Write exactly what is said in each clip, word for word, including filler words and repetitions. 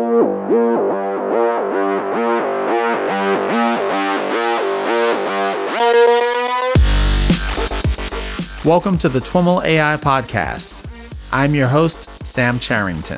Welcome to the T W M L A I Podcast. I'm your host, Sam Charrington.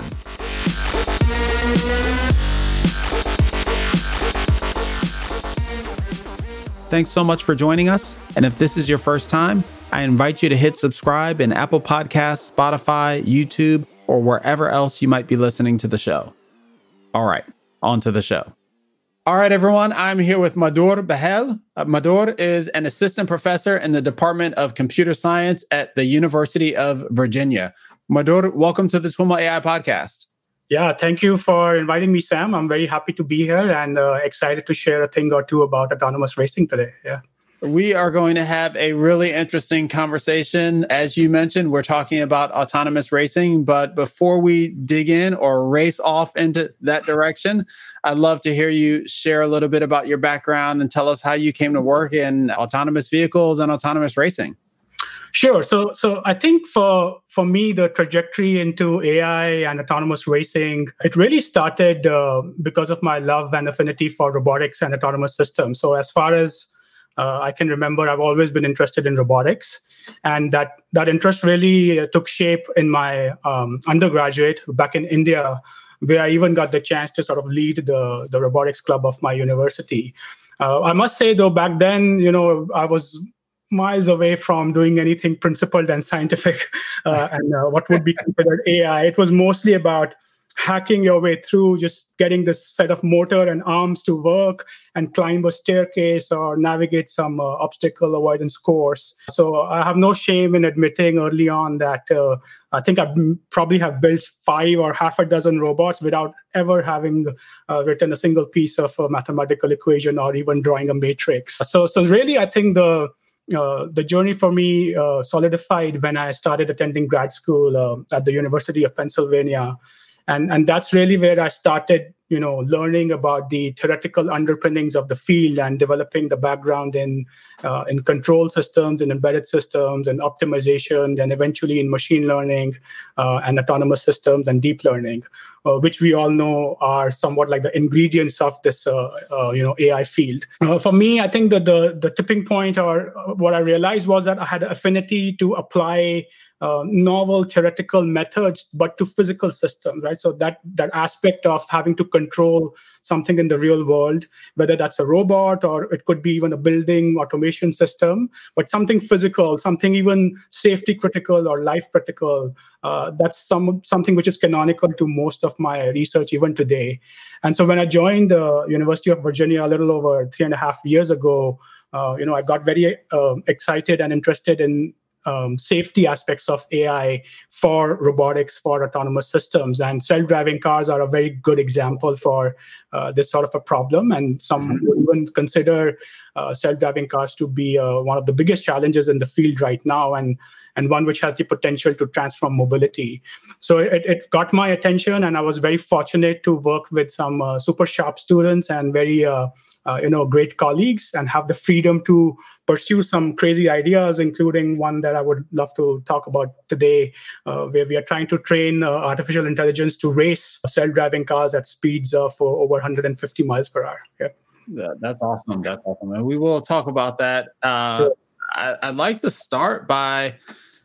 Thanks so much for joining us. And if this is your first time, I invite you to hit subscribe in Apple Podcasts, Spotify, YouTube, or wherever else you might be listening to the show. All right, on to the show. All right, everyone, I'm here with Madhur Bahel. Uh, Madhur is an assistant professor in the Department of Computer Science at the University of Virginia. Madhur, welcome to the T W M L A I Podcast. Yeah, thank you for inviting me, Sam. I'm very happy to be here and uh, excited to share a thing or two about autonomous racing today. Yeah. We are going to have a really interesting conversation. As you mentioned, we're talking about autonomous racing. But before we dig in or race off into that direction, I'd love to hear you share a little bit about your background and tell us how you came to work in autonomous vehicles and autonomous racing. Sure. So, so I think for for me, the trajectory into A I and autonomous racing, it really started uh, because of my love and affinity for robotics and autonomous systems. So, as far as uh, I can remember, I've always been interested in robotics, and that that interest really uh, took shape in my um, undergraduate back in India, where I even got the chance to sort of lead the the robotics club of my university. Uh, I must say, though, back then, you know, I was miles away from doing anything principled and scientific uh, and uh, what would be considered A I. It was mostly about hacking your way through, just getting this set of motor and arms to work and climb a staircase or navigate some uh, obstacle avoidance course. So I have no shame in admitting early on that uh, I think I probably have built five or half a dozen robots without ever having uh, written a single piece of a mathematical equation or even drawing a matrix. So, so really, I think the Uh, the journey for me uh, solidified when I started attending grad school uh, at the University of Pennsylvania. And, and that's really where I started, you know, learning about the theoretical underpinnings of the field and developing the background in uh, in control systems and embedded systems and optimization, and eventually in machine learning uh, and autonomous systems and deep learning, uh, which we all know are somewhat like the ingredients of this, uh, uh, you know, A I field. Uh, for me, I think that the the tipping point, or what I realized, was that I had an affinity to apply Uh, novel theoretical methods, but to physical systems, right? So that that aspect of having to control something in the real world, whether that's a robot or it could be even a building automation system, but something physical, something even safety critical or life critical, uh, that's some something which is canonical to most of my research even today. And so when I joined the University of Virginia a little over three and a half years ago, uh, you know, I got very uh, excited and interested in Um, safety aspects of A I for robotics, for autonomous systems. And self-driving cars are a very good example for uh, this sort of a problem. And some mm-hmm. would even consider uh, self-driving cars to be uh, one of the biggest challenges in the field right now, and and one which has the potential to transform mobility. So it, it got my attention, and I was very fortunate to work with some uh, super sharp students and very uh, uh, you know, great colleagues, and have the freedom to pursue some crazy ideas, including one that I would love to talk about today, uh, where we are trying to train uh, artificial intelligence to race self-driving cars at speeds of uh, over one hundred fifty miles per hour. Yeah. Yeah, that's awesome. That's awesome. And we will talk about that. Uh, sure. I, I'd like to start by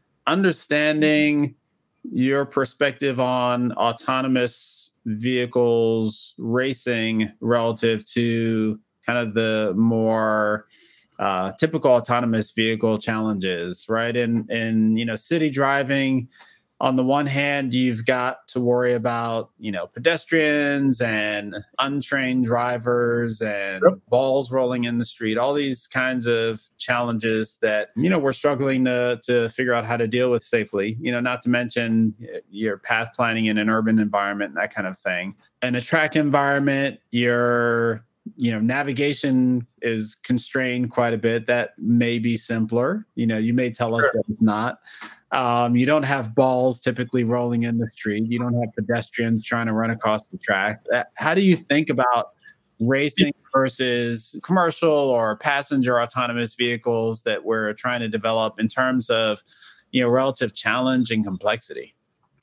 understanding your perspective on autonomous vehicles racing relative to kind of the more uh, typical autonomous vehicle challenges, right? In, in, you know, city driving, on the one hand, you've got to worry about, you know, pedestrians and untrained drivers and yep. balls rolling in the street, all these kinds of challenges that, you know, we're struggling to to figure out how to deal with safely, you know, not to mention your path planning in an urban environment and that kind of thing. In a track environment, your, you know, navigation is constrained quite a bit. That may be simpler. You know, you may tell us sure. that it's not. Um, you don't have balls typically rolling in the street. You don't have pedestrians trying to run across the track. How do you think about racing versus commercial or passenger autonomous vehicles that we're trying to develop in terms of, you know, relative challenge and complexity?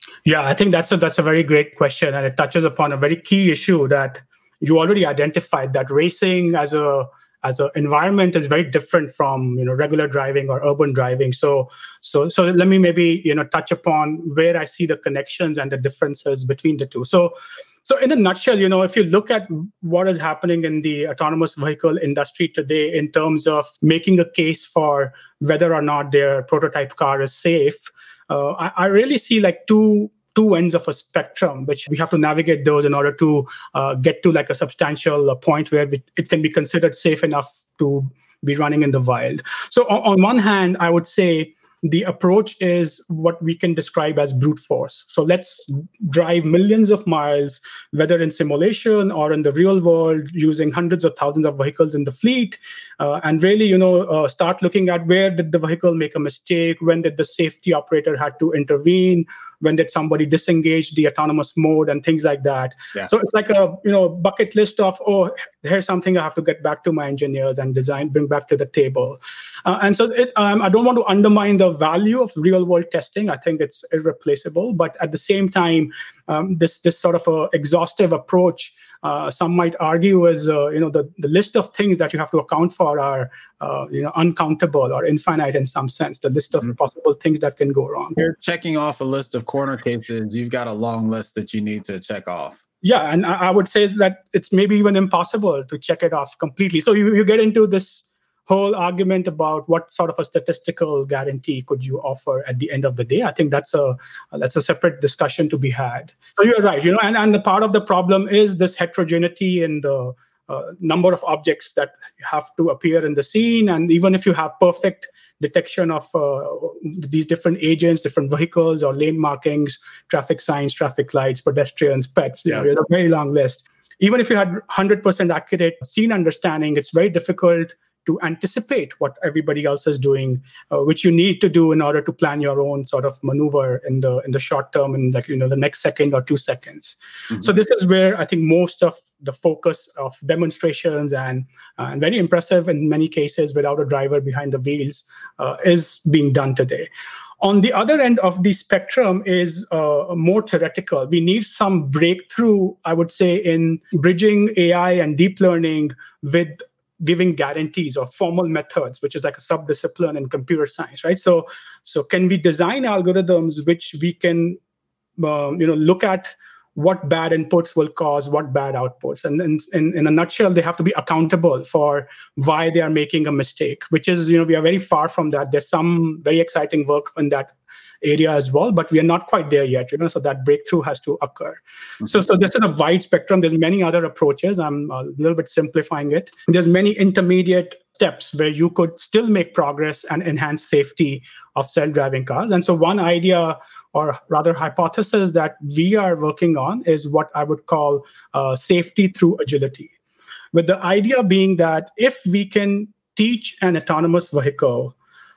Yeah, I think that's a that's a very great question, and it touches upon a very key issue that you already identified. That racing as a as an environment is very different from you know regular driving or urban driving. So so so let me maybe you know touch upon where I see the connections and the differences between the two. So so in a nutshell, you know, if you look at what is happening in the autonomous vehicle industry today in terms of making a case for whether or not their prototype car is safe, uh, I, I really see like two two ends of a spectrum, which we have to navigate those in order to uh, get to like a substantial uh, point where we, it can be considered safe enough to be running in the wild. So on, on one hand, I would say the approach is what we can describe as brute force. So let's drive millions of miles, whether in simulation or in the real world, using hundreds of thousands of vehicles in the fleet, uh, and really, you know, uh, start looking at where did the vehicle make a mistake, when did the safety operator had to intervene, when did somebody disengage the autonomous mode, and things like that. Yeah. So it's like a you know bucket list of, oh, here's something I have to get back to my engineers and design, bring back to the table. Uh, and so it, um, I don't want to undermine the value of real world testing. I think it's irreplaceable. But at the same time, um, this this sort of a exhaustive approach, uh, some might argue, is uh, you know the, the list of things that you have to account for are uh, you know uncountable or infinite in some sense. The list of mm-hmm. possible things that can go wrong. You're checking off a list of corner cases. You've got a long list that you need to check off. Yeah, and I would say that it's maybe even impossible to check it off completely. So you, you get into this whole argument about what sort of a statistical guarantee could you offer at the end of the day. I think that's a that's a separate discussion to be had. So you're right, you know, and, and the part of the problem is this heterogeneity in the uh, number of objects that have to appear in the scene. And even if you have perfect detection of uh, these different agents, different vehicles or lane markings, traffic signs, traffic lights, pedestrians, pets, yeah. you know, a very long list. Even if you had one hundred percent accurate scene understanding, it's very difficult to anticipate what everybody else is doing, uh, which you need to do in order to plan your own sort of maneuver in the in the short term, and like you know the next second or two seconds. Mm-hmm. So this is where I think most of the focus of demonstrations and uh, and very impressive in many cases without a driver behind the wheels uh, is being done today. On the other end of the spectrum is uh, more theoretical. We need some breakthrough, I would say, in bridging A I and deep learning with giving guarantees or formal methods, which is like a sub-discipline in computer science, right? So, so can we design algorithms which we can, um, you know, look at what bad inputs will cause what bad outputs, and in, in, in a nutshell, they have to be accountable for why they are making a mistake. Which is, you know, we are very far from that. There's some very exciting work in that area as well, but we are not quite there yet, you know, so that breakthrough has to occur. Mm-hmm. So, so this is a wide spectrum. There's many other approaches. I'm a little bit simplifying it. There's many intermediate steps where you could still make progress and enhance safety of self-driving cars. And so one idea, or rather hypothesis, that we are working on is what I would call uh, safety through agility. With the idea being that if we can teach an autonomous vehicle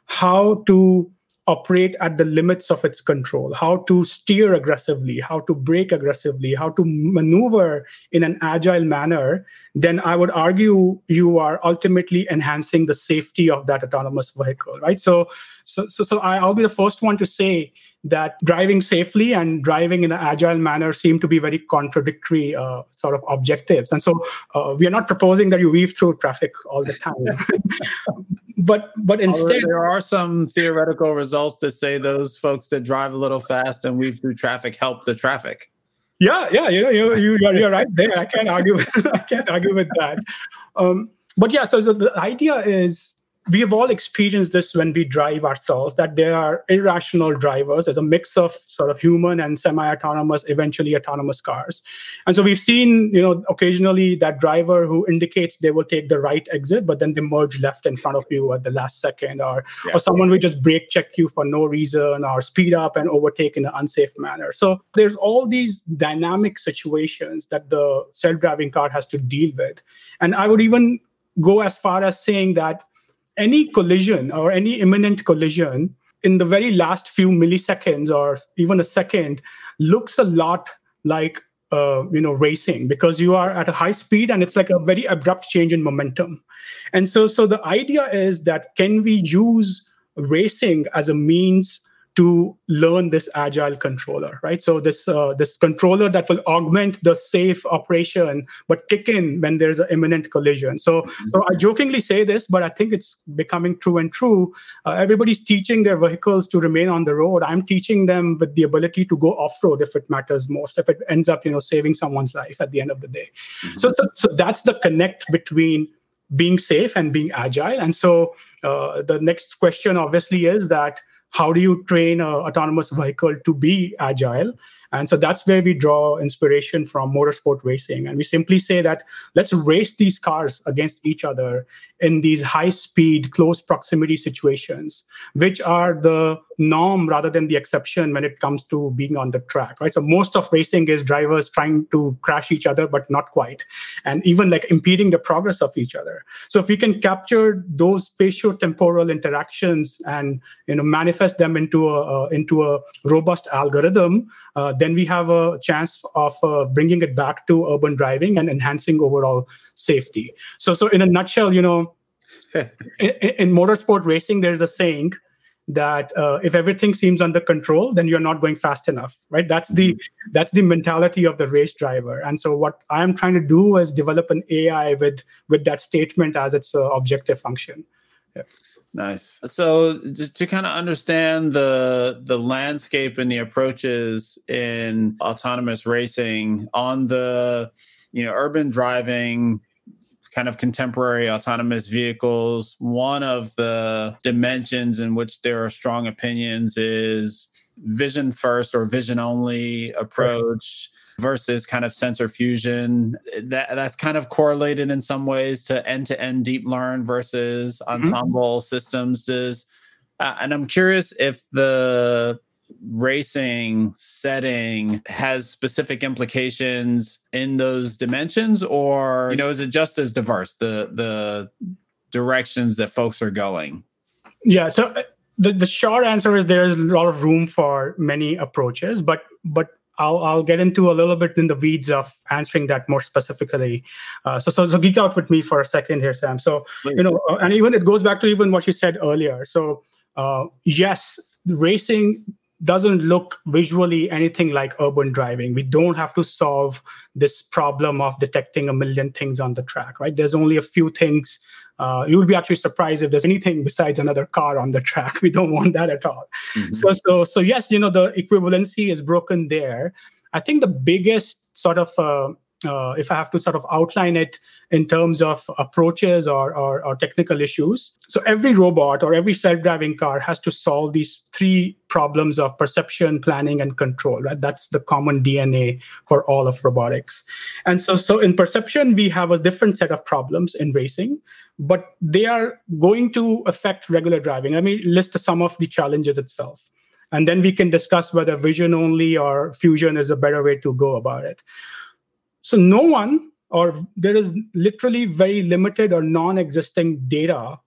how to operate at the limits of its control, how to steer aggressively, how to brake aggressively, how to maneuver in an agile manner, then I would argue you are ultimately enhancing the safety of that autonomous vehicle, right? So, so, so, so I'll be the first one to say that driving safely and driving in an agile manner seem to be very contradictory uh, sort of objectives. And so uh, we are not proposing that you weave through traffic all the time. but but instead... Although there are some theoretical results that say those folks that drive a little fast and weave through traffic help the traffic. Yeah, yeah, you know, you, you, you're, you're right there. I can't argue with, I can't argue with that. Um, but yeah, so, so the idea is, we have all experienced this when we drive ourselves, that there are irrational drivers. There's a mix of sort of human and semi-autonomous, eventually autonomous cars. And so we've seen, you know, occasionally that driver who indicates they will take the right exit, but then they merge left in front of you at the last second, or, yeah. or someone will just brake check you for no reason, or speed up and overtake in an unsafe manner. So there's all these dynamic situations that the self-driving car has to deal with. And I would even go as far as saying that any collision or any imminent collision in the very last few milliseconds or even a second looks a lot like uh, you know racing, because you are at a high speed and it's like a very abrupt change in momentum. And so, so the idea is that can we use racing as a means to learn this agile controller, right? So this uh, this controller that will augment the safe operation, but kick in when there's an imminent collision. So, mm-hmm. so I jokingly say this, but I think it's becoming true and true. Uh, everybody's teaching their vehicles to remain on the road. I'm teaching them with the ability to go off-road if it matters most, if it ends up, you know, saving someone's life at the end of the day. Mm-hmm. So, so, so that's the connect between being safe and being agile. And so uh, the next question obviously is that, how do you train an autonomous vehicle to be agile? And so that's where we draw inspiration from motorsport racing. And we simply say that let's race these cars against each other in these high-speed, close proximity situations, which are the norm rather than the exception when it comes to being on the track, right? So most of racing is drivers trying to crash each other, but not quite, and even like impeding the progress of each other. So if we can capture those spatio-temporal interactions and, you know, manifest them into a uh, into a robust algorithm, uh, then we have a chance of uh, bringing it back to urban driving and enhancing overall safety. So, so in a nutshell, you know, in, in motorsport racing, there's a saying that uh, if everything seems under control, then you're not going fast enough, right? That's the mm-hmm. that's the mentality of the race driver. And so what I'm trying to do is develop an A I with with that statement as its uh, objective function. Yeah. Nice. So just to kind of understand the the landscape and the approaches in autonomous racing on the, you know, urban driving, kind of contemporary autonomous vehicles, one of the dimensions in which there are strong opinions is vision first or vision only approach versus kind of sensor fusion. That that's kind of correlated in some ways to end-to-end deep learn versus ensemble mm-hmm. systems. Is uh, and I'm curious if the racing setting has specific implications in those dimensions, or, you know, is it just as diverse, the the directions that folks are going? Yeah. So the, the short answer is there's a lot of room for many approaches, but but I'll I'll get into a little bit in the weeds of answering that more specifically. Uh, so, so so geek out with me for a second here, Sam. So Please. you know, uh, and even it goes back to even what you said earlier. So uh, yes, racing doesn't look visually anything like urban driving. We don't have to solve this problem of detecting a million things on the track, right? There's only a few things. Uh, you will be actually surprised if there's anything besides another car on the track. We don't want that at all. Mm-hmm. So, so, so yes, you know, the equivalency is broken there. I think the biggest sort of, uh, uh, if I have to sort of outline it in terms of approaches or, or, or technical issues. So every robot or every self-driving car has to solve these three problems of perception, planning, and control, right? That's the common D N A for all of robotics. And so, so in perception, we have a different set of problems in racing, but they are going to affect regular driving. Let me list some of the challenges itself. And then we can discuss whether vision only or fusion is a better way to go about it. So no one, or there is literally very limited or non-existing data.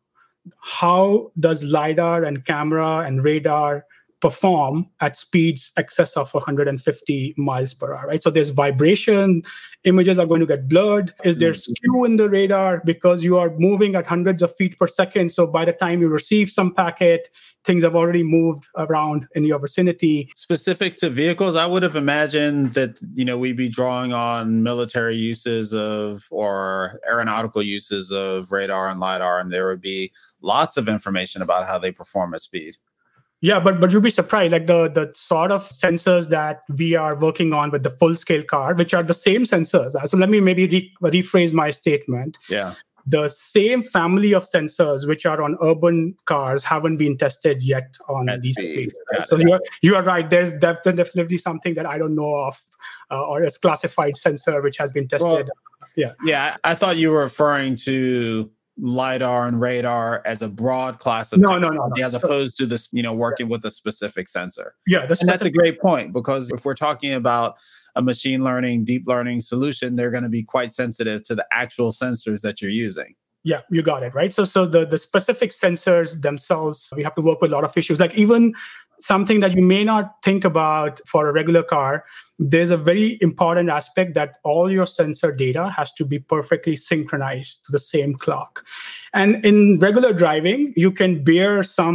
How does LiDAR and camera and radar perform at speeds excess of one hundred fifty miles per hour, right? So there's vibration, images are going to get blurred. Is there skew in the radar because you are moving at hundreds of feet per second? So by the time you receive some packet, things have already moved around in your vicinity. Specific to vehicles, I would have imagined that, you know, we'd be drawing on military uses of or aeronautical uses of radar and LiDAR, and there would be lots of information about how they perform at speed. Yeah, but but you'll be surprised, like the, the sort of sensors that we are working on with the full-scale car, which are the same sensors. So let me maybe re- rephrase my statement. Yeah. The same family of sensors which are on urban cars haven't been tested yet on That's these speed, right? So you are, you are right. There's definitely something that I don't know of, uh, or a classified sensor which has been tested. Well, yeah. Yeah, I thought you were referring to LiDAR and radar as a broad class of no, technology, no, no, no. as opposed so, to this, you know, working yeah. with a specific sensor. Yeah, and specific- that's a great point, because if we're talking about a machine learning, deep learning solution, they're going to be quite sensitive to the actual sensors that you're using. Yeah, you got it, right? So, so the, the specific sensors themselves, we have to work with a lot of issues. Like even something that you may not think about for a regular car, there's a very important aspect that all your sensor data has to be perfectly synchronized to the same clock. And in regular driving, you can bear some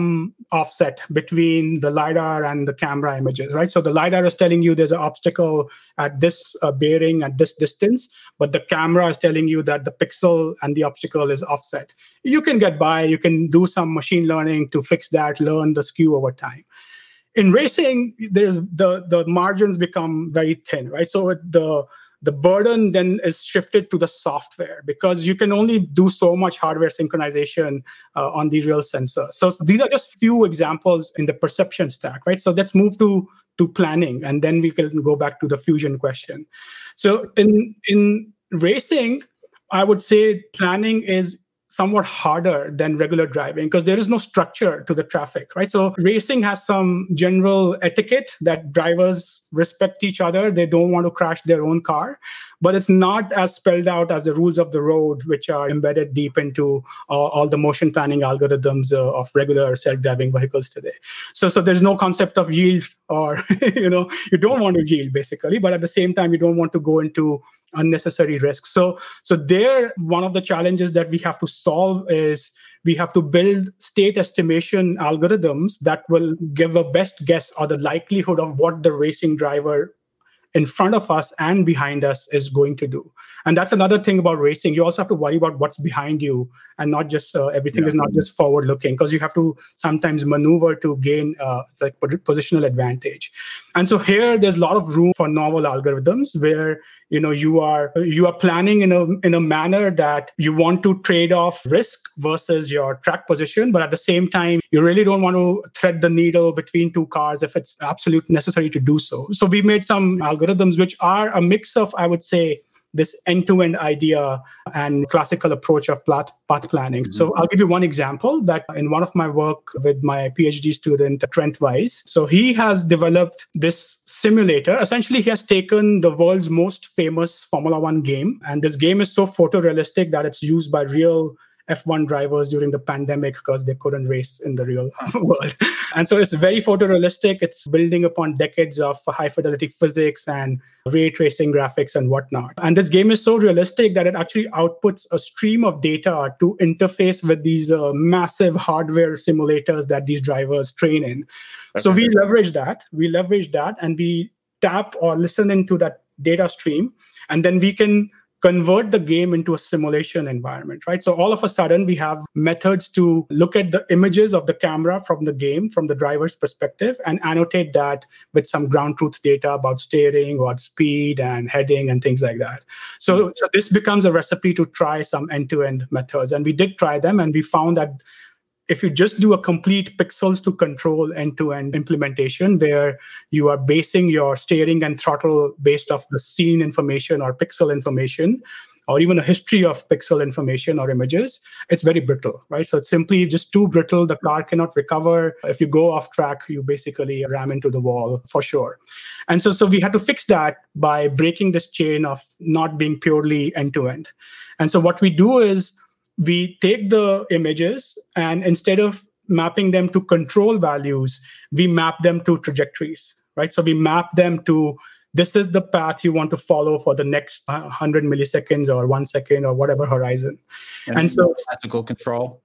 offset between the LiDAR and the camera images, right? So the LiDAR is telling you there's an obstacle at this uh, bearing at this distance, but the camera is telling you that the pixel and the obstacle is offset. You can get by, you can do some machine learning to fix that, learn the skew over time. In racing, there's the, the margins become very thin, right? So the The burden then is shifted to the software because you can only do so much hardware synchronization uh, on the real sensor. So these are just few examples in the perception stack, right? So let's move to, to planning, and then we can go back to the fusion question. So in, in racing, I would say planning is somewhat harder than regular driving because there is no structure to the traffic, right? So racing has some general etiquette that drivers respect each other. They don't want to crash their own car, but it's not as spelled out as the rules of the road, which are embedded deep into uh, all the motion planning algorithms uh, of regular self-driving vehicles today. So, so there's no concept of yield, or you know, you don't want to yield basically, but at the same time, you don't want to go into unnecessary risks. So, so there, one of the challenges that we have to solve is we have to build state estimation algorithms that will give a best guess or the likelihood of what the racing driver in front of us and behind us is going to do. And that's another thing about racing. You also have to worry about what's behind you, and not just uh, everything yeah. is not just forward looking, because you have to sometimes maneuver to gain uh, like positional advantage. And so here there's a lot of room for novel algorithms where you know you are you are planning in a in a manner that you want to trade off risk versus your track position, but at the same time you really don't want to thread the needle between two cars if it's absolutely necessary to do so. So we made some algorithms which are a mix of, I would say, this end-to-end idea and classical approach of path planning. Mm-hmm. So I'll give you one example that in one of my work with my PhD student, Trent Weiss. So he has developed this simulator. Essentially, he has taken the world's most famous Formula One game. And this game is so photorealistic that it's used by real F one drivers during the pandemic because they couldn't race in the real world. And so it's very photorealistic. It's building upon decades of high fidelity physics and ray tracing graphics and whatnot. And this game is so realistic that it actually outputs a stream of data to interface with these uh, massive hardware simulators that these drivers train in. Okay. So we leverage that. We leverage that and we tap or listen into that data stream. And then we can convert the game into a simulation environment, right? So all of a sudden, we have methods to look at the images of the camera from the game, from the driver's perspective, and annotate that with some ground truth data about steering or speed and heading and things like that. So, mm-hmm. so this becomes a recipe to try some end-to-end methods. And we did try them, and we found that if you just do a complete pixels to control end-to-end implementation where you are basing your steering and throttle based off the scene information or pixel information, or even a history of pixel information or images, it's very brittle, right? So it's simply just too brittle. The car cannot recover. If you go off track, you basically ram into the wall for sure. And so, so we had to fix that by breaking this chain of not being purely end-to-end. And so what we do is, we take the images and instead of mapping them to control values, we map them to trajectories, right? So we map them to, this is the path you want to follow for the next one hundred milliseconds or one second or whatever horizon. And, and so classical control.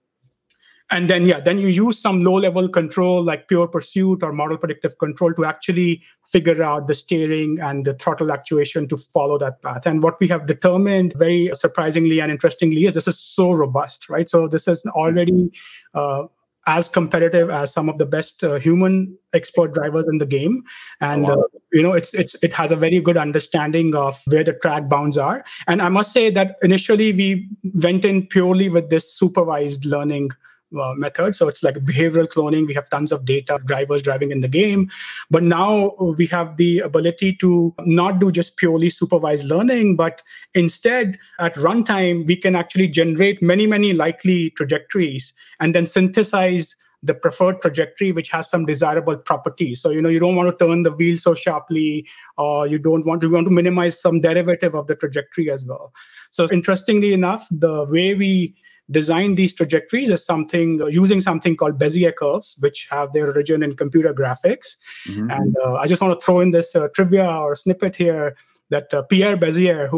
And then, yeah, then you use some low-level control like pure pursuit or model predictive control to actually figure out the steering and the throttle actuation to follow that path. And what we have determined very surprisingly and interestingly is this is so robust, right? So this is already uh, as competitive as some of the best uh, human expert drivers in the game. And, oh, wow. uh, you know, it's it's it has a very good understanding of where the track bounds are. And I must say that initially we went in purely with this supervised learning Uh, method. So it's like behavioral cloning. We have tons of data, drivers driving in the game. But now we have the ability to not do just purely supervised learning, but instead at runtime, we can actually generate many, many likely trajectories and then synthesize the preferred trajectory, which has some desirable properties. So, you know, you don't want to turn the wheel so sharply, or you don't want to, you want to minimize some derivative of the trajectory as well. So interestingly enough, the way we design these trajectories is something uh, using something called Bezier curves, which have their origin in computer graphics. Mm-hmm. And uh, I just want to throw in this uh, trivia or snippet here that uh, Pierre Bezier, who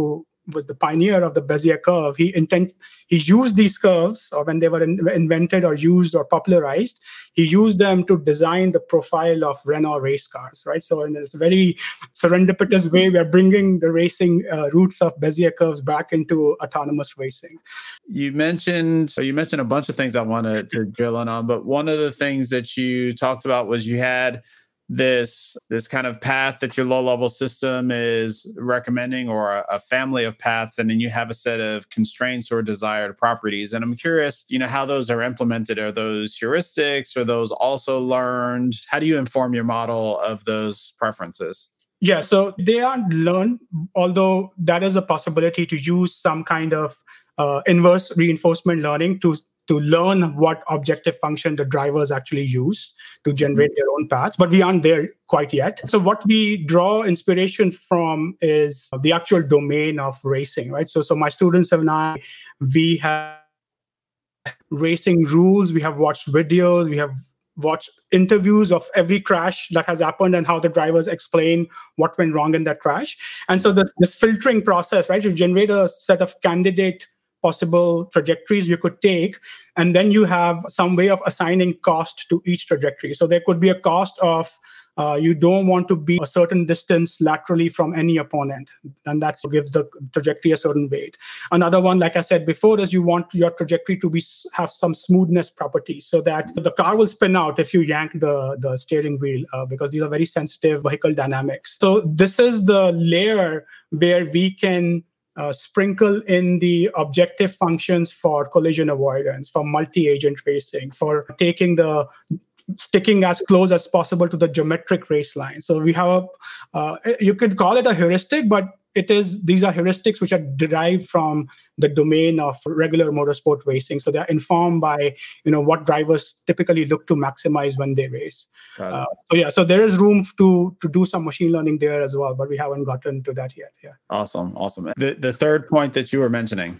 was the pioneer of the Bezier curve. He intent he used these curves, or when they were in, invented or used or popularized, he used them to design the profile of Renault race cars, right? So in this very serendipitous way, we are bringing the racing uh, roots of Bezier curves back into autonomous racing. You mentioned so you mentioned a bunch of things I wanted to drill in on, but one of the things that you talked about was you had this this kind of path that your low-level system is recommending, or a, a family of paths, and then you have a set of constraints or desired properties. And I'm curious, you know, how those are implemented. Are those heuristics? Are those also learned? How do you inform your model of those preferences? Yeah, so they aren't learned, although that is a possibility to use some kind of uh, inverse reinforcement learning to to learn what objective function the drivers actually use to generate their own paths, but we aren't there quite yet. So what we draw inspiration from is the actual domain of racing, right? So, so my students and I, we have racing rules, we have watched videos, we have watched interviews of every crash that has happened and how the drivers explain what went wrong in that crash. And so this, this filtering process, right, to generate a set of candidate possible trajectories you could take, and then you have some way of assigning cost to each trajectory. So there could be a cost of uh, you don't want to be a certain distance laterally from any opponent, and that gives the trajectory a certain weight. Another one, like I said before, is you want your trajectory to be have some smoothness properties, so that the car will spin out if you yank the, the steering wheel, uh, because these are very sensitive vehicle dynamics. So this is the layer where we can Uh, sprinkle in the objective functions for collision avoidance, for multi-agent racing, for taking the sticking as close as possible to the geometric race line. So we have a, uh, you could call it a heuristic, but it is these are heuristics which are derived from the domain of regular motorsport racing. So they're informed by, you know, what drivers typically look to maximize when they race. Uh, so yeah, so there is room to to do some machine learning there as well, but we haven't gotten to that yet. Yeah. Awesome, awesome. The the third point that you were mentioning.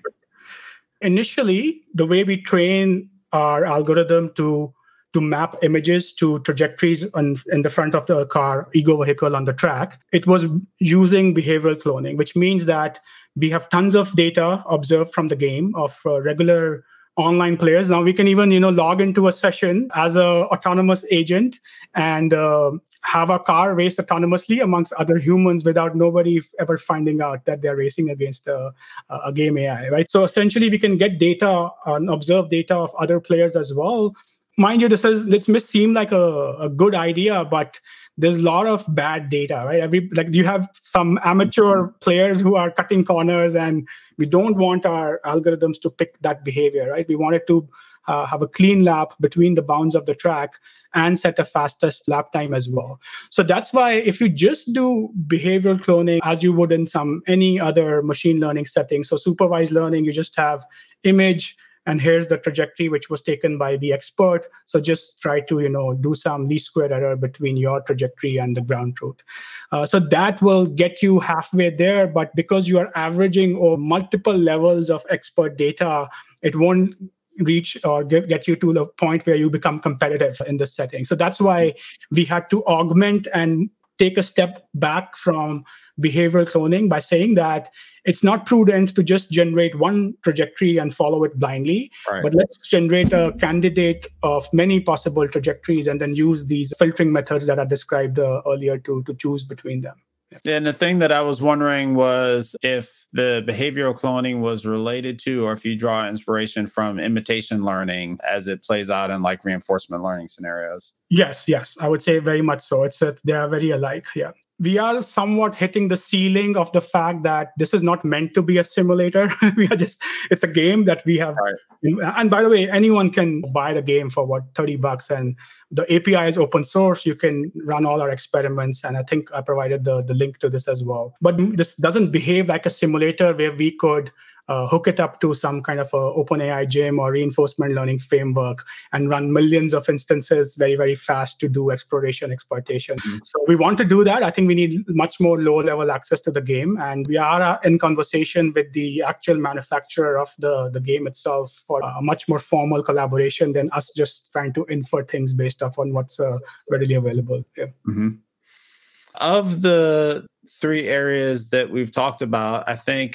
Initially, the way we train our algorithm to to map images to trajectories on, in the front of the car, ego vehicle on the track, it was using behavioral cloning, which means that we have tons of data observed from the game of uh, regular online players. Now we can even, you know, log into a session as a autonomous agent and uh, have a car race autonomously amongst other humans without nobody ever finding out that they're racing against a, a game A I, right? So essentially, we can get data and observe data of other players as well. Mind you, this is this may seem like a, a good idea, but there's a lot of bad data, right? Every like you have some amateur players who are cutting corners, and we don't want our algorithms to pick that behavior, right? We want it to uh, have a clean lap between the bounds of the track and set a fastest lap time as well. So that's why if you just do behavioral cloning as you would in some any other machine learning setting, so supervised learning, you just have image, and here's the trajectory which was taken by the expert. So just try to, you know, do some least square error between your trajectory and the ground truth. Uh, so that will get you halfway there. But because you are averaging over multiple levels of expert data, it won't reach or get, get you to the point where you become competitive in this setting. So that's why we had to augment and take a step back from behavioral cloning by saying that it's not prudent to just generate one trajectory and follow it blindly, right. But let's generate a candidate of many possible trajectories and then use these filtering methods that I described uh, earlier to, to choose between them. Yeah. And the thing that I was wondering was if the behavioral cloning was related to, or if you draw inspiration from imitation learning as it plays out in like reinforcement learning scenarios. Yes, yes, I would say very much so. It's a, they are very alike. Yeah. We are somewhat hitting the ceiling of the fact that this is not meant to be a simulator. we are just, it's a game that we have. Right. And by the way, anyone can buy the game for what, thirty bucks. And the A P I is open source. You can run all our experiments. And I think I provided the, the link to this as well. But this doesn't behave like a simulator where we could Uh, hook it up to some kind of a OpenAI gym or reinforcement learning framework and run millions of instances very, very fast to do exploration, exploitation. Mm-hmm. So we want to do that. I think we need much more low-level access to the game. And we are uh, in conversation with the actual manufacturer of the, the game itself for a much more formal collaboration than us just trying to infer things based off on what's uh, readily available. Yeah. Mm-hmm. Of the three areas that we've talked about, I think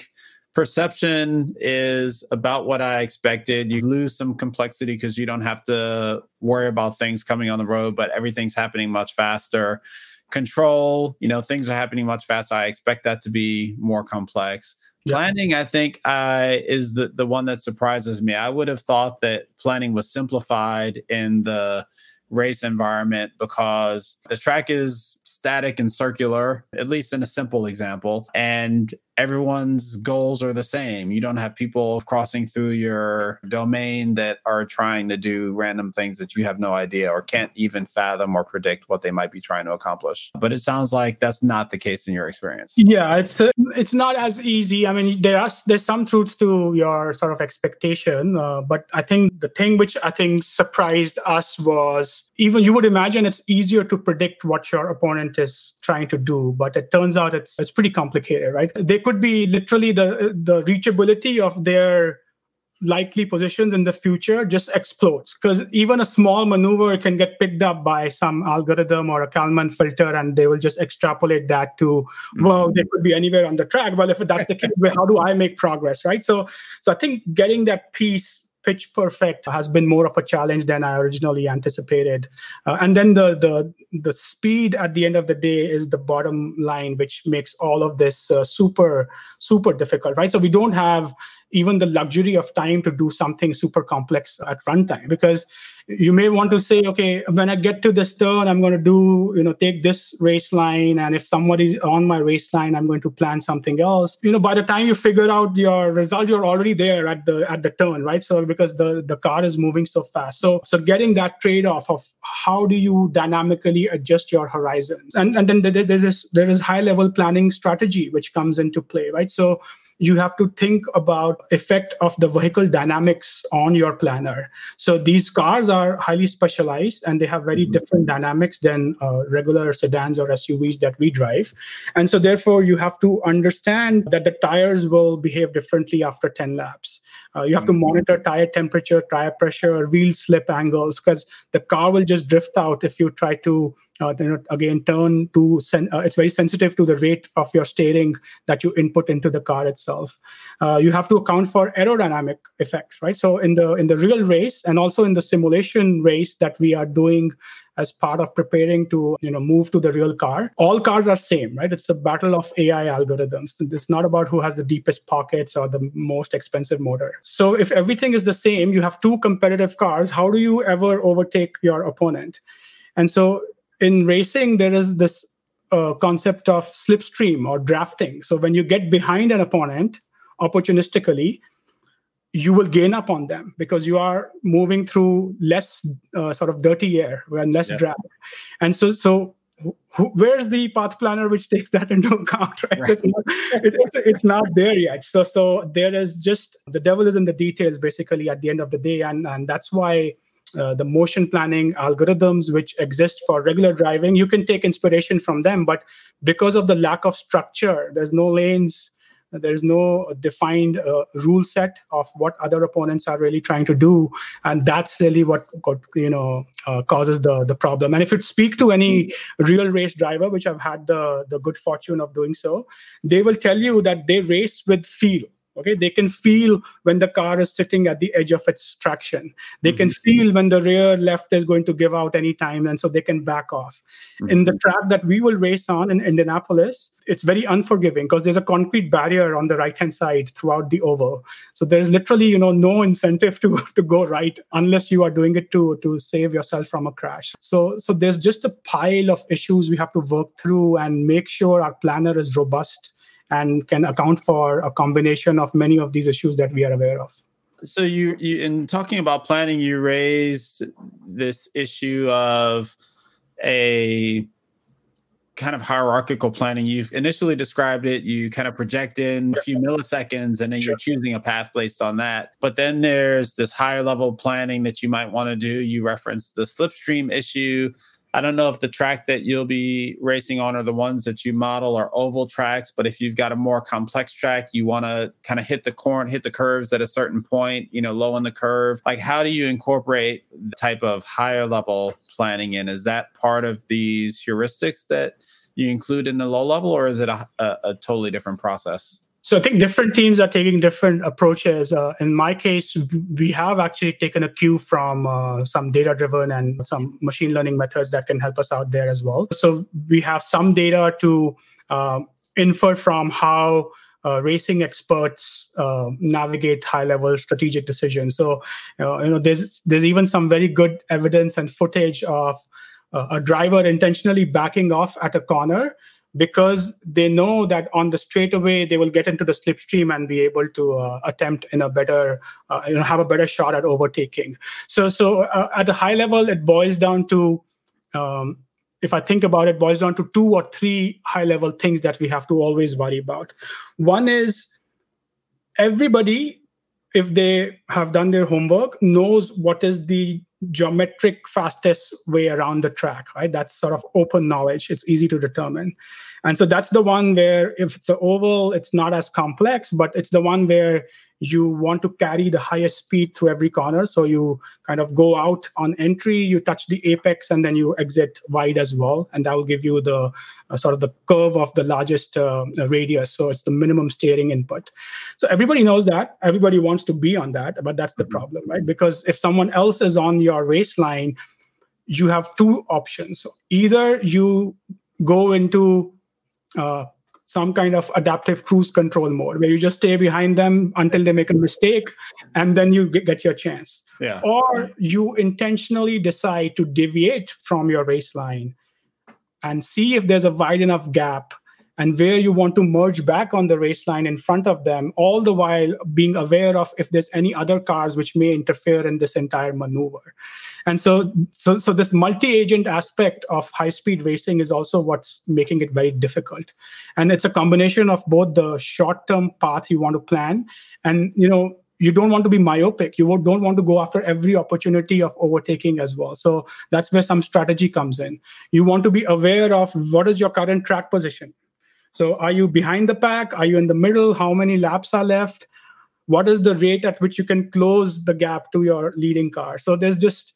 perception is about what I expected. You lose some complexity because you don't have to worry about things coming on the road, but everything's happening much faster. Control, you know, things are happening much faster. I expect that to be more complex. Yep. Planning, I think, uh, is the, the one that surprises me. I would have thought that planning was simplified in the race environment because the track is static and circular, at least in a simple example, and everyone's goals are the same. You don't have people crossing through your domain that are trying to do random things that you have no idea or can't even fathom or predict what they might be trying to accomplish. But it sounds like that's not the case in your experience. Yeah, it's uh, it's not as easy. I mean, there are there's some truth to your sort of expectation, uh, but I think the thing which I think surprised us was even you would imagine it's easier to predict what your opponent is trying to do, but it turns out it's it's pretty complicated, right? They could be literally the the reachability of their likely positions in the future just explodes because even a small maneuver can get picked up by some algorithm or a Kalman filter, and they will just extrapolate that to, well, they could be anywhere on the track. Well, if that's the case, well, how do I make progress, right? So, so I think getting that piece pitch perfect has been more of a challenge than I originally anticipated. Uh, and then the the the speed at the end of the day is the bottom line, which makes all of this uh, super, super difficult, right? So we don't have even the luxury of time to do something super complex at runtime, because you may want to say, okay, when I get to this turn, I'm going to do, you know, take this race line. And if somebody's on my race line, I'm going to plan something else. You know, by the time you figure out your result, you're already there at the at the turn, right? So because the, the car is moving so fast. So so getting that trade-off of how do you dynamically adjust your horizon? And, and then there is there is high-level planning strategy, which comes into play, right? So you have to think about effect of the vehicle dynamics on your planner. So these cars are highly specialized and they have very mm-hmm. different dynamics than uh, regular sedans or S U Vs that we drive. And so therefore you have to understand that the tires will behave differently after ten laps. Uh, you have to monitor tire temperature, tire pressure, wheel slip angles, because the car will just drift out if you try to, uh, you know, again, turn to, sen- uh, it's very sensitive to the rate of your steering that you input into the car itself. Uh, you have to account for aerodynamic effects, right? So in the in the real race and also in the simulation race that we are doing as part of preparing to, you know, move to the real car, all cars are same, right? It's a battle of A I algorithms. It's not about who has the deepest pockets or the most expensive motor. So if everything is the same, you have two competitive cars, how do you ever overtake your opponent? And so in racing, there is this uh, concept of slipstream or drafting. So when you get behind an opponent opportunistically, you will gain up on them because you are moving through less uh, sort of dirty air and less yeah. drag. And so, so wh- where's the path planner which takes that into account, right? right. It's, not, it, it's, it's not there yet. So, so there is just, the devil is in the details, basically, at the end of the day. And, and that's why uh, the motion planning algorithms which exist for regular driving, you can take inspiration from them. But because of the lack of structure, there's no lanes, there's no defined uh, rule set of what other opponents are really trying to do, and that's really what, what you know uh, causes the the problem. And if you speak to any real race driver, which I've had the the good fortune of doing so, they will tell you that they race with feel. Okay, they can feel when the car is sitting at the edge of its traction. They mm-hmm. can feel when the rear left is going to give out any time, and so they can back off. Mm-hmm. In the track that we will race on in Indianapolis, it's very unforgiving because there's a concrete barrier on the right-hand side throughout the oval. So there's literally, you know, no incentive to, to go right unless you are doing it to, to save yourself from a crash. So, so there's just a pile of issues we have to work through and make sure our planner is robust and can account for a combination of many of these issues that we are aware of. So you, you in talking about planning, you raised this issue of a kind of hierarchical planning. You've initially described it, you kind of project in a few milliseconds and then you're choosing a path based on that. But then there's this higher level planning that you might want to do. You referenced the slipstream issue. I don't know if the track that you'll be racing on are the ones that you model are oval tracks, but if you've got a more complex track, you want to kind of hit the corn, hit the curves at a certain point, you know, low in the curve. Like, how do you incorporate the type of higher level planning in? Is that part of these heuristics that you include in the low level, or is it a, a, a totally different process? So I think different teams are taking different approaches. Uh, in my case, we have actually taken a cue from uh, some data-driven and some machine learning methods that can help us out there as well. So we have some data to uh, infer from how uh, racing experts uh, navigate high-level strategic decisions. So uh, you know, there's there's even some very good evidence and footage of uh, a driver intentionally backing off at a corner, because they know that on the straightaway they will get into the slipstream and be able to uh, attempt in a better, uh, you know, have a better shot at overtaking. So, so uh, at a high level, it boils down to, um, if I think about it, it boils down to two or three high-level things that we have to always worry about. One is everybody, if they have done their homework, knows what is the geometric fastest way around the track, right? That's sort of open knowledge. It's easy to determine. And so that's the one where if it's an oval, it's not as complex, but it's the one where you want to carry the highest speed through every corner. So you kind of go out on entry, you touch the apex, and then you exit wide as well. And that will give you the uh, sort of the curve of the largest uh, radius. So it's the minimum steering input. So everybody knows that. Everybody wants to be on that, but that's the problem, right? Because if someone else is on your race line, you have two options. Either you go into uh, some kind of adaptive cruise control mode where you just stay behind them until they make a mistake, and then you get your chance. Yeah. Or you intentionally decide to deviate from your race line and see if there's a wide enough gap and where you want to merge back on the race line in front of them, all the while being aware of if there's any other cars which may interfere in this entire maneuver. And so, so, so this multi-agent aspect of high-speed racing is also what's making it very difficult. And it's a combination of both the short-term path you want to plan, and you know, you don't want to be myopic. You don't want to go after every opportunity of overtaking as well. So that's where some strategy comes in. You want to be aware of what is your current track position. So are you behind the pack? Are you in the middle? How many laps are left? What is the rate at which you can close the gap to your leading car? So there's just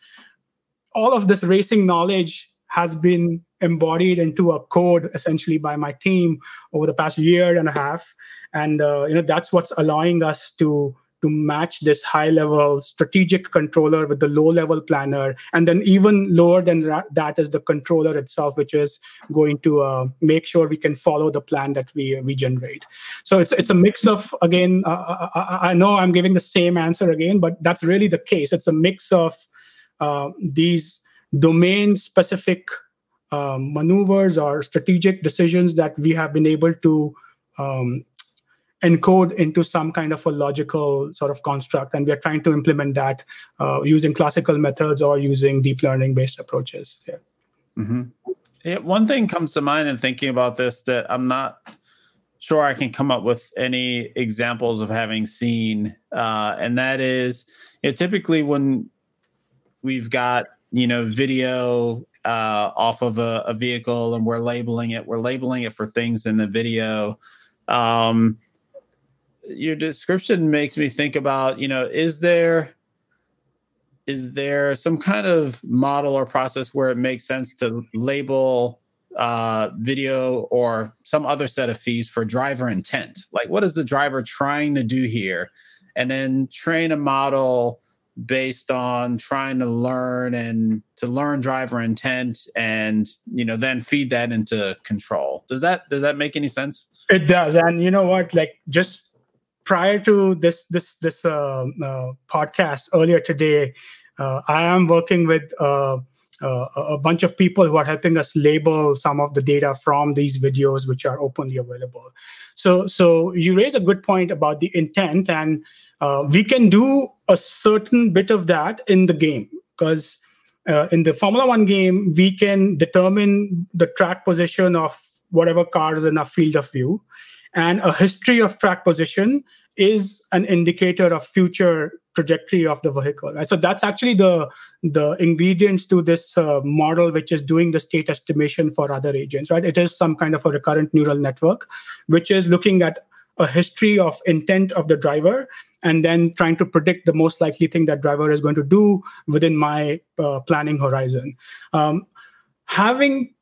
all of this racing knowledge has been embodied into a code essentially by my team over the past year and a half. And uh, you know, that's what's allowing us to to match this high-level strategic controller with the low-level planner. And then even lower than that is the controller itself, which is going to uh, make sure we can follow the plan that we, we generate. So it's it's a mix of, again, uh, I, I know I'm giving the same answer again, but that's really the case. It's a mix of uh, these domain-specific um, maneuvers or strategic decisions that we have been able to um, encode into some kind of a logical sort of construct. And we're trying to implement that uh, using classical methods or using deep learning based approaches. Yeah. Mm-hmm. Yeah. One thing comes to mind in thinking about this that I'm not sure I can come up with any examples of having seen. Uh, and that is, you know, typically when we've got, you know, video uh, off of a, a vehicle and we're labeling it, we're labeling it for things in the video. Um, Your description makes me think about, you know, is there is there some kind of model or process where it makes sense to label uh, video or some other set of fees for driver intent? Like, what is the driver trying to do here? And then train a model based on trying to learn and to learn driver intent, and you know, then feed that into control. Does that does that make any sense? It does. And you know what? Like, just prior to this this this uh, uh, podcast earlier today, uh, I am working with uh, uh, a bunch of people who are helping us label some of the data from these videos, which are openly available. So, so you raise a good point about the intent, and uh, we can do a certain bit of that in the game, because uh, in the Formula One game, we can determine the track position of whatever car is in our field of view. And a history of track position is an indicator of future trajectory of the vehicle. Right? So that's actually the, the ingredients to this uh, model, which is doing the state estimation for other agents. Right? It is some kind of a recurrent neural network, which is looking at a history of intent of the driver and then trying to predict the most likely thing that driver is going to do within my uh, planning horizon. Um, having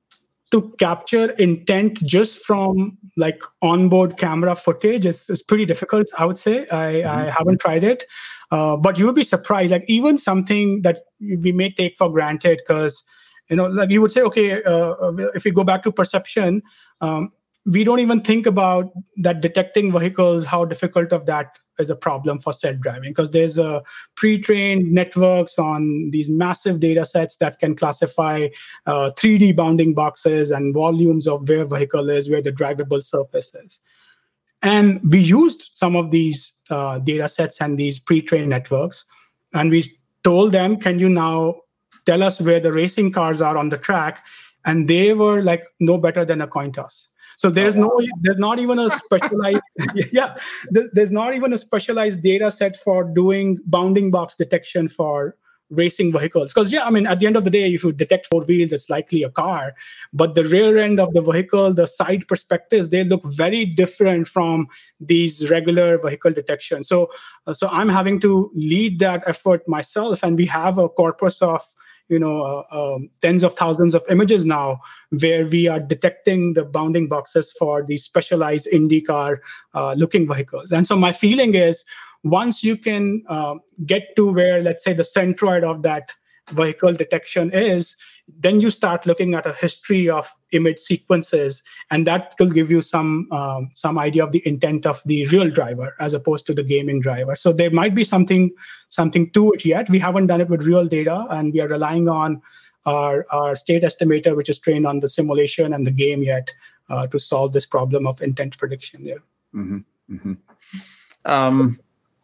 to capture intent just from like onboard camera footage is, is pretty difficult, I would say. I, mm-hmm. I haven't tried it, uh, but you would be surprised. Like even something that we may take for granted, because you know, like you would say, okay, uh, if we go back to perception, um, we don't even think about that detecting vehicles, how difficult of that is a problem for self-driving, because there's a uh, pre-trained networks on these massive data sets that can classify uh, three D bounding boxes and volumes of where vehicle is, where the drivable surface is. And we used some of these uh, data sets and these pre-trained networks, and we told them, can you now tell us where the racing cars are on the track? And they were like no better than a coin toss. So there's no, there's not even a specialized, yeah, there's not even a specialized data set for doing bounding box detection for racing vehicles. Because yeah, I mean, at the end of the day, if you detect four wheels, it's likely a car. But the rear end of the vehicle, the side perspectives, they look very different from these regular vehicle detection. So, so I'm having to lead that effort myself, and we have a corpus of you know, uh, um, tens of thousands of images now where we are detecting the bounding boxes for these specialized IndyCar uh, looking vehicles. And so my feeling is once you can uh, get to where, let's say, the centroid of that vehicle detection is, then you start looking at a history of image sequences, and that will give you some um, some idea of the intent of the real driver as opposed to the gaming driver. So there might be something something to it yet. We haven't done it with real data, and we are relying on our, our state estimator, which is trained on the simulation and the game yet uh, to solve this problem of intent prediction. Yeah. Mm-hmm. Mm-hmm. Um,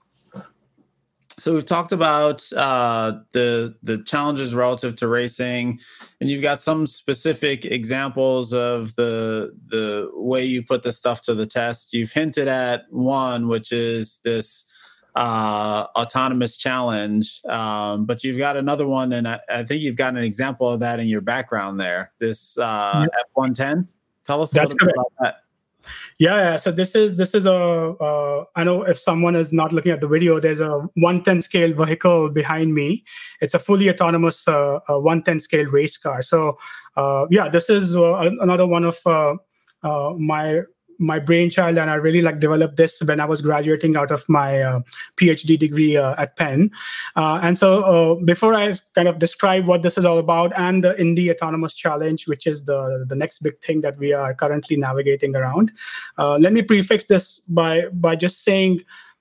So we've talked about uh, the the challenges relative to racing, and you've got some specific examples of the the way you put this stuff to the test. You've hinted at one, which is this uh, autonomous challenge, um, but you've got another one, and I, I think you've got an example of that in your background there. This uh, yeah. F one ten. Tell us a That's little bit correct. about that. Yeah, so this is this is a. Uh, I know if someone is not looking at the video, there's a one ten scale vehicle behind me. It's a fully autonomous uh, uh, one ten scale race car. So uh, yeah, this is uh, another one of uh, uh, my my brainchild, and I really like developed this when I was graduating out of my uh, PhD degree uh, at Penn. Uh, and so uh, before I kind of describe what this is all about and the Indy Autonomous Challenge, which is the, the next big thing that we are currently navigating around, uh, let me prefix this by, by just saying,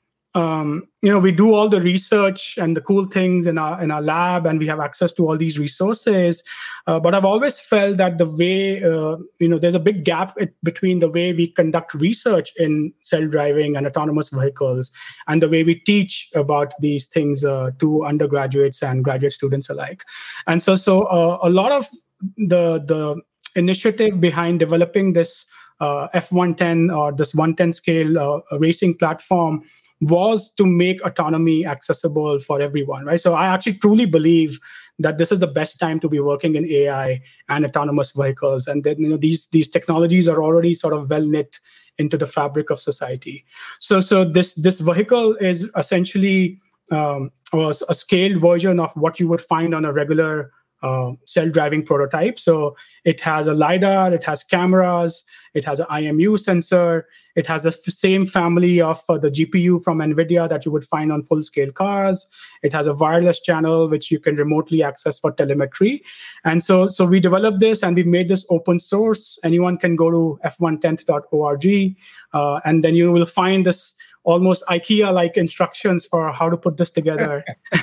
Um, you know, we do all the research and the cool things in our in our lab, and we have access to all these resources. Uh, but I've always felt that the way, uh, you know, there's a big gap between the way we conduct research in self-driving and autonomous vehicles and the way we teach about these things uh, to undergraduates and graduate students alike. And so, so uh, a lot of the the initiative behind developing this uh, F one ten or this one ten scale uh, racing platform was to make autonomy accessible for everyone, right? So I actually truly believe that this is the best time to be working in A I and autonomous vehicles, and that you know these these technologies are already sort of well knit into the fabric of society. So so this this vehicle is essentially um, a, a scaled version of what you would find on a regular Uh, self-driving prototype. So it has a LiDAR, it has cameras, it has an I M U sensor, it has the f- same family of uh, the G P U from NVIDIA that you would find on full-scale cars. It has a wireless channel which you can remotely access for telemetry. And so, so we developed this and we made this open source. Anyone can go to f one ten dot org uh, and then you will find this almost IKEA-like instructions for how to put this together.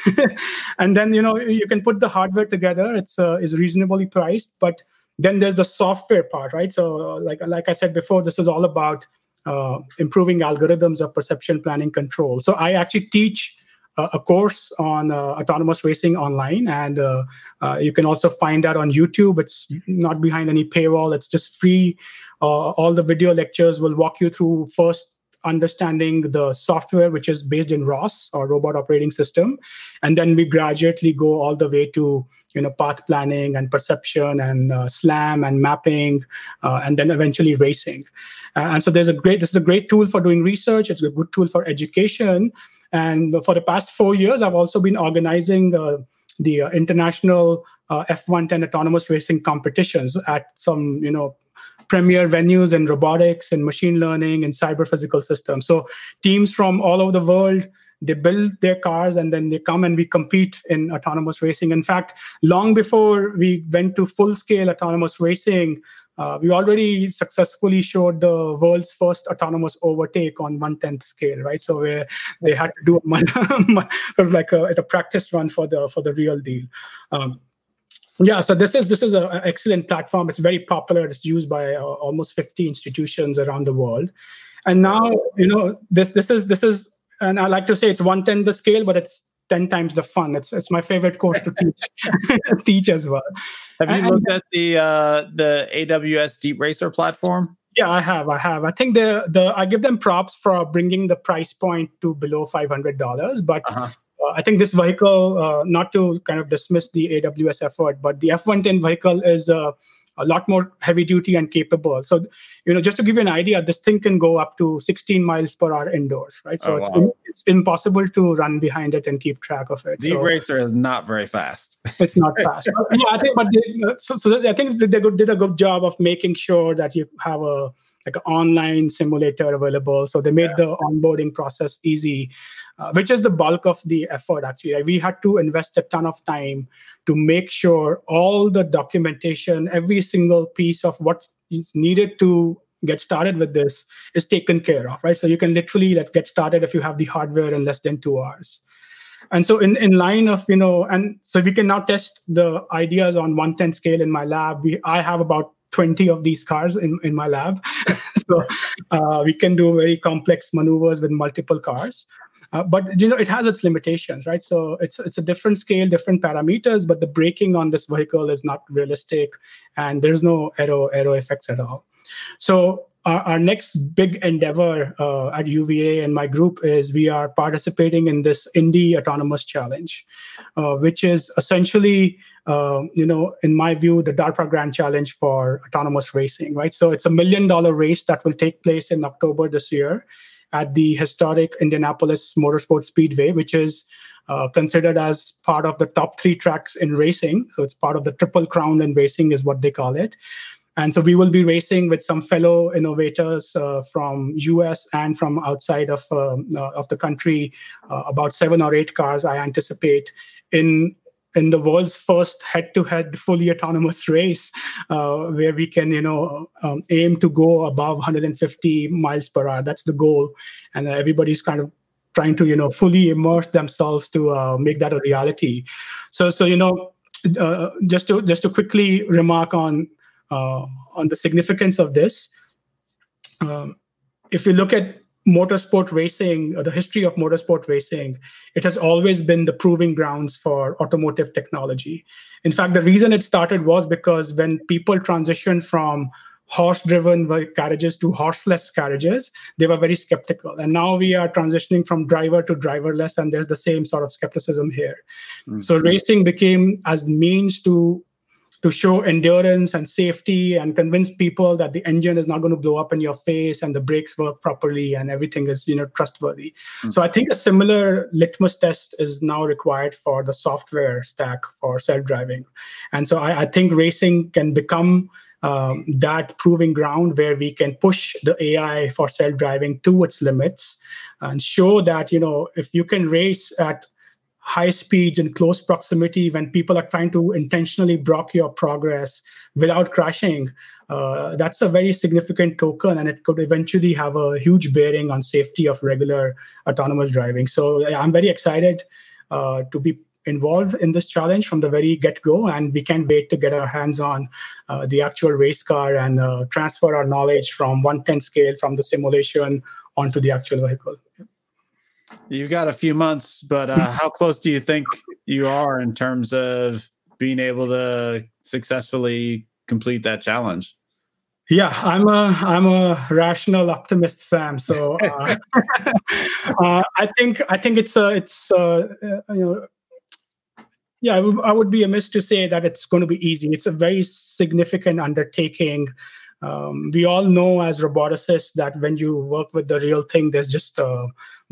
And then, you know, you can put the hardware together. It's uh, is reasonably priced, but then there's the software part, right? So uh, like, like I said before, this is all about uh, improving algorithms of perception planning control. So I actually teach uh, a course on uh, autonomous racing online, and uh, uh, you can also find that on YouTube. It's not behind any paywall. It's just free. Uh, all the video lectures will walk you through first understanding the software, which is based in R O S or Robot Operating System. And then we gradually go all the way to, you know, path planning and perception and uh, SLAM and mapping, uh, and then eventually racing. Uh, and so there's a great, this is a great tool for doing research. It's a good tool for education. And for the past four years, I've also been organizing uh, the uh, international uh, F one ten autonomous racing competitions at some, you know, premier venues in robotics and machine learning and cyber physical systems. So teams from all over the world, they build their cars and then they come and we compete in autonomous racing. In fact, long before we went to full-scale autonomous racing, uh, we already successfully showed the world's first autonomous overtake on one-tenth scale, right? So where they had to do a, sort of like a, a practice run for the for the real deal. Um, Yeah, so this is this is an excellent platform. It's very popular. It's used by uh, almost fifty institutions around the world. And now, you know, this this is this is, and I like to say it's one tenth the scale, but it's ten times the fun. It's it's my favorite course to teach teach as well. Have you and, looked at the uh, the A W S Deep Racer platform? Yeah, I have. I have. I think the the I give them props for bringing the price point to below five hundred dollars, but. Uh-huh. Uh, I think this vehicle, uh, not to kind of dismiss the A W S effort, but the F one ten vehicle is uh, a lot more heavy duty and capable. So, you know, just to give you an idea, this thing can go up to sixteen miles per hour indoors, right? So oh, it's, wow. in, it's impossible to run behind it and keep track of it. Deep so, Racer is not very fast. It's not fast. Yeah, I think, but they, so, so I think they did a good job of making sure that you have a like an online simulator available. So they made yeah. the onboarding process easy. Uh, which is the bulk of the effort, actually. Like, we had to invest a ton of time to make sure all the documentation, every single piece of what is needed to get started with this is taken care of, right? So you can literally like, get started if you have the hardware in less than two hours. And so in, in line of, you know, and so we can now test the ideas on one tenth scale in my lab. We I have about twenty of these cars in, in my lab. so uh, we can do very complex maneuvers with multiple cars. Uh, but, you know, it has its limitations, right? So it's it's a different scale, different parameters, but the braking on this vehicle is not realistic, and there's no aero, aero effects at all. So our, our next big endeavor uh, at U V A and my group is we are participating in this Indy Autonomous Challenge, uh, which is essentially, uh, you know, in my view, the DARPA Grand Challenge for autonomous racing, right? So it's a million dollar race that will take place in October this year at the historic Indianapolis Motorsport Speedway, which is uh, considered as part of the top three tracks in racing. So it's part of the Triple Crown in racing is what they call it. And so we will be racing with some fellow innovators uh, from U S and from outside of, um, uh, of the country, uh, about seven or eight cars, I anticipate, in in the world's first head-to-head fully autonomous race, uh, where we can, you know, um, aim to go above one hundred fifty miles per hour. That's the goal. And uh, everybody's kind of trying to, you know, fully immerse themselves to uh, make that a reality. So, so you know, uh, just to just to quickly remark on uh, on the significance of this, um, if you look at motorsport racing, uh, the history of motorsport racing, it has always been the proving grounds for automotive technology. In fact, the reason it started was because when people transitioned from horse-driven carriages to horseless carriages, they were very skeptical. And now we are transitioning from driver to driverless, and there's the same sort of skepticism here. Mm-hmm. So racing became as means to to show endurance and safety and convince people that the engine is not going to blow up in your face and the brakes work properly and everything is, you know, trustworthy. Mm-hmm. So I think a similar litmus test is now required for the software stack for self-driving. And so I, I think racing can become um, that proving ground where we can push the A I for self-driving to its limits and show that, you know, if you can race at high speeds in close proximity when people are trying to intentionally block your progress without crashing, uh, that's a very significant token, and it could eventually have a huge bearing on safety of regular autonomous driving. So I'm very excited uh, to be involved in this challenge from the very get-go, and we can't wait to get our hands on uh, the actual race car and uh, transfer our knowledge from one tenth scale from the simulation onto the actual vehicle. You've got a few months, but uh, how close do you think you are in terms of being able to successfully complete that challenge? Yeah, I'm a I'm a rational optimist, Sam. So uh, uh, I think I think it's uh, it's uh, you know yeah I, w- I would be amiss to say that it's going to be easy. It's a very significant undertaking. Um, we all know as roboticists that when you work with the real thing, there's just a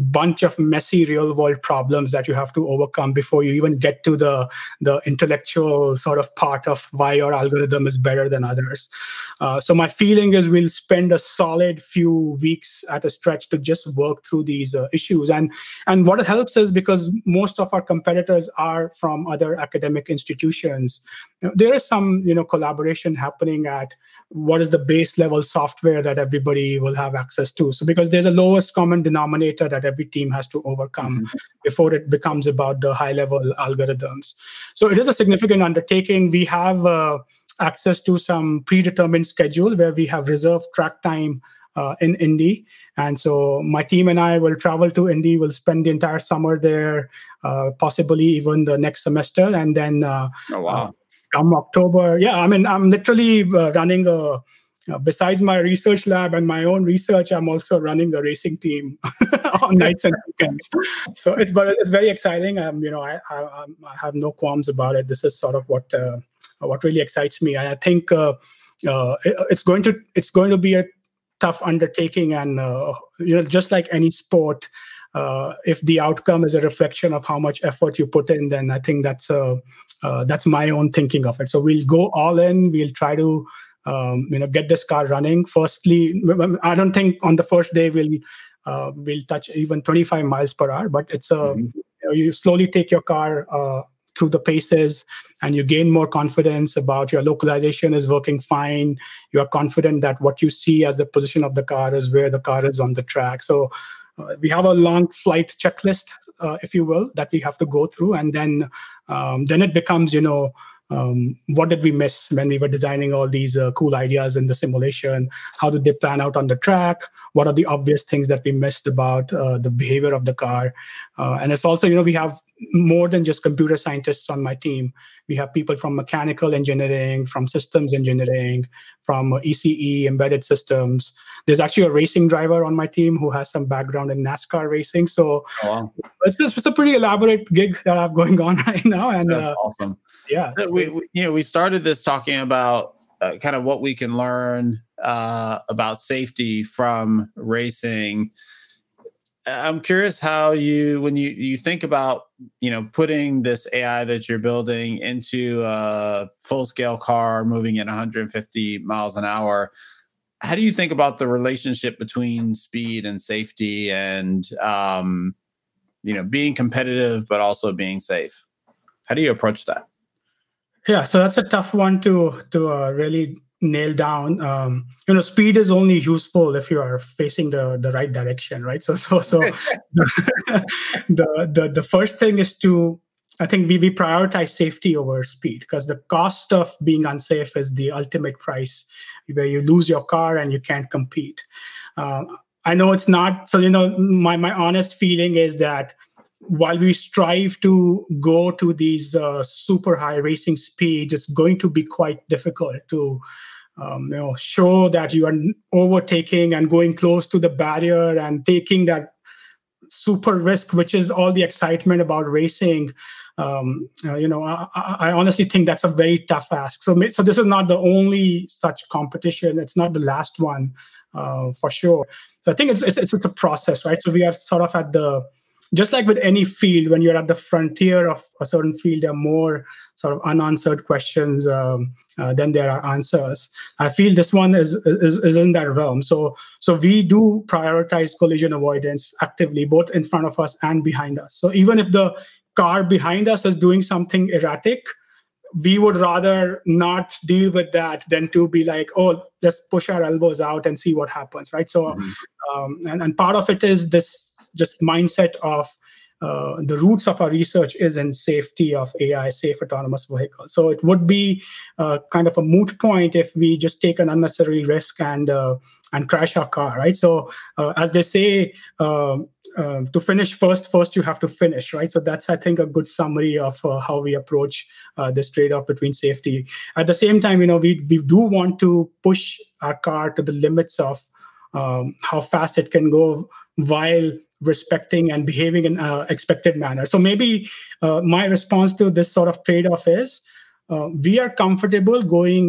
bunch of messy real world problems that you have to overcome before you even get to the, the intellectual sort of part of why your algorithm is better than others. Uh, so my feeling is we'll spend a solid few weeks at a stretch to just work through these uh, issues. And, and what it helps is because most of our competitors are from other academic institutions, there is some, you know, collaboration happening at what is the base level software that everybody will have access to. So because there's a lowest common denominator that every team has to overcome mm-hmm. before it becomes about the high level algorithms. So it is a significant undertaking. We have uh, access to some predetermined schedule where we have reserved track time uh, in Indy. And so my team and I will travel to Indy. We'll spend the entire summer there, uh, possibly even the next semester. And then uh, oh, wow. Uh, come October, yeah, I mean, I'm literally uh, running a, uh, besides my research lab and my own research, I'm also running a racing team on nights and weekends. So it's but it's very exciting. Um, you know, I, I I have no qualms about it. This is sort of what uh, what really excites me. I think uh, uh, it, it's going to it's going to be a tough undertaking, and uh, you know, just like any sport. Uh, if the outcome is a reflection of how much effort you put in, then I think that's uh, uh, that's my own thinking of it. So we'll go all in. We'll try to um, you know get this car running. Firstly, I don't think on the first day we'll uh, we'll touch even twenty-five miles per hour, but it's a mm-hmm. you know, you slowly take your car uh, through the paces, and you gain more confidence about your localization is working fine. You are confident that what you see as the position of the car is where the car is on the track. So. Uh, we have a long flight checklist, uh, if you will, that we have to go through, and then um, then it becomes, you know, um, what did we miss when we were designing all these uh, cool ideas in the simulation? How did they plan out on the track? What are the obvious things that we missed about uh, the behavior of the car? Uh, and it's also, you know, we have more than just computer scientists on my team. We have people from mechanical engineering, from systems engineering, from E C E, embedded systems. There's actually a racing driver on my team who has some background in NASCAR racing. So oh, wow. it's, just, it's a pretty elaborate gig that I have going on right now. And that's uh, awesome. Yeah. We, we, you know, we started this talking about uh, kind of what we can learn uh, about safety from racing. I'm curious how you, when you, you think about, you know, putting this A I that you're building into a full-scale car moving at one hundred fifty miles an hour, how do you think about the relationship between speed and safety and, um, you know, being competitive, but also being safe? How do you approach that? Yeah, so that's a tough one to, to uh, really nail down. Um, you know, speed is only useful if you are facing the the right direction, right? So, so, so the, the the first thing is to, I think we, we prioritize safety over speed, because the cost of being unsafe is the ultimate price, where you lose your car and you can't compete. Uh, I know it's not, so, you know, my, my honest feeling is that while we strive to go to these uh, super high racing speeds, it's going to be quite difficult to um, you know, show that you are overtaking and going close to the barrier and taking that super risk, which is all the excitement about racing. Um, uh, you know, I, I honestly think that's a very tough ask. So, so this is not the only such competition. It's not the last one, uh, for sure. So I think it's, it's it's a process, right? So we are sort of at the, just like with any field, when you're at the frontier of a certain field, there are more sort of unanswered questions um, uh, than there are answers. I feel this one is, is is in that realm. So so we do prioritize collision avoidance actively, both in front of us and behind us. So even if the car behind us is doing something erratic, we would rather not deal with that than to be like, oh, let's push our elbows out and see what happens, right? So, mm-hmm. um, and, and part of it is this just mindset of uh, the roots of our research is in safety of A I, safe autonomous vehicles. So it would be uh, kind of a moot point if we just take an unnecessary risk and uh, and crash our car, right? So uh, as they say, uh, uh, to finish first, first you have to finish, right? So that's, I think, a good summary of uh, how we approach uh, this trade-off between safety. At the same time, you know, we we do want to push our car to the limits of um, how fast it can go while respecting and behaving in an expected manner. So maybe uh, my response to this sort of trade-off is uh, we are comfortable going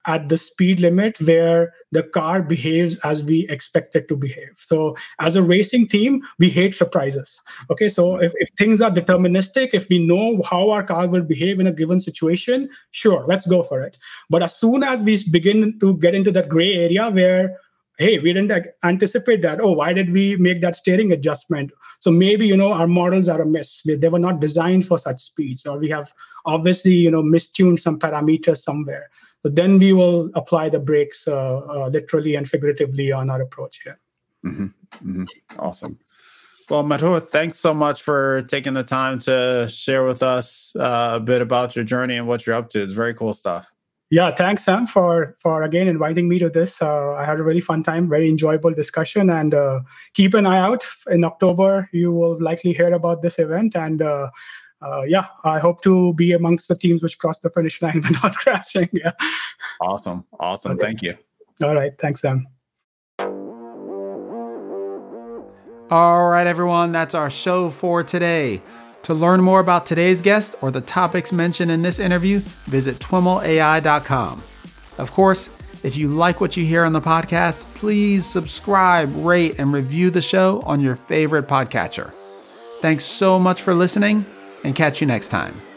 at the speed limit where the car behaves as we expect it to behave. So as a racing team, we hate surprises. Okay, so if, if things are deterministic, if we know how our car will behave in a given situation, sure, let's go for it. But as soon as we begin to get into that gray area where, hey, we didn't anticipate that. Oh, why did we make that steering adjustment? So maybe, you know, our models are amiss. They were not designed for such speeds, or we have obviously, you know, mistuned some parameters somewhere. So then we will apply the brakes uh, uh, literally and figuratively on our approach here. Mm-hmm. Mm-hmm. Awesome. Well, Madhur, thanks so much for taking the time to share with us uh, a bit about your journey and what you're up to. It's very cool stuff. Yeah, thanks, Sam, for for again inviting me to this. Uh, I had a really fun time, very enjoyable discussion, and uh, keep an eye out. In October, you will likely hear about this event, and uh, uh, yeah, I hope to be amongst the teams which cross the finish line without crashing. Yeah. Awesome, awesome. Okay. Thank you. All right, thanks, Sam. All right, everyone, that's our show for today. To learn more about today's guest or the topics mentioned in this interview, visit twiml A I dot com. Of course, if you like what you hear on the podcast, please subscribe, rate, and review the show on your favorite podcatcher. Thanks so much for listening, and catch you next time.